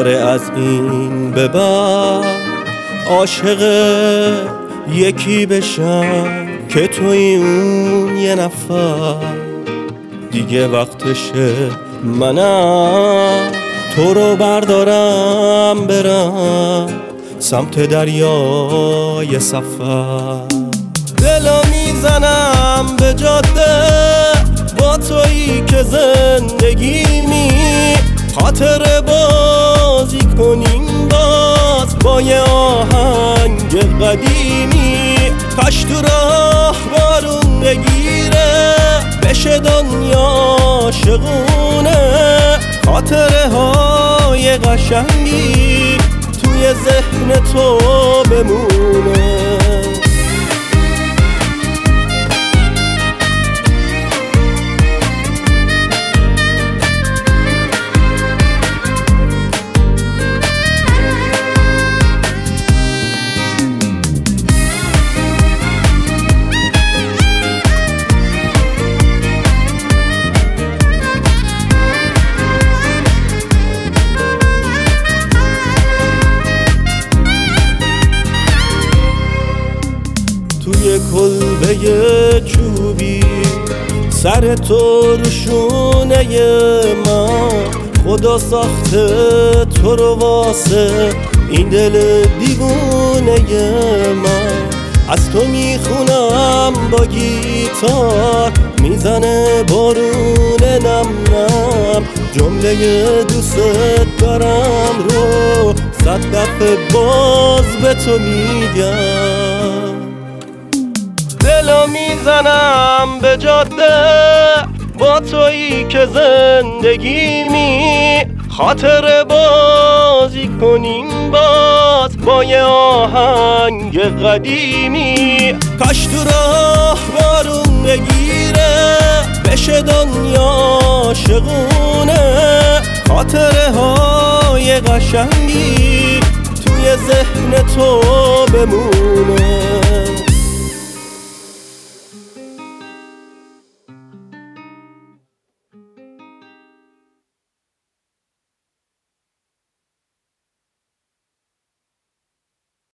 قراره از این به بعد عاشق یکی بشم که توی اون یه نفر. دیگه وقتشه منم تو رو بردارم برم سمت دریای سفر. دلو میزنم به جاده با تویی که زندگیمی، خاطر بازی کنیم باز با یه آهنگ قدیمی. کاش تو راه بارون بگیره بشه دنیا شغونه، خاطره های قشنگی توی ذهن تو بمونه. توی کلبه چوبی سر تو روشونه من، خدا ساخته تو رو واسه این دل دیوونه من. از تو میخونم با گیتار میزنه بارون نم نم، جمله دوست دارم رو 100 دفعه باز به تو میگم. دلو میزنم به جاده با تویی که زندگیمی، خاطر بازی کنیم باز با یه آهنگ قدیمی. کاش تو راه بارون بگیره بشه دنیا شغونه، خاطره های قشنگی توی ذهن تو بمونه.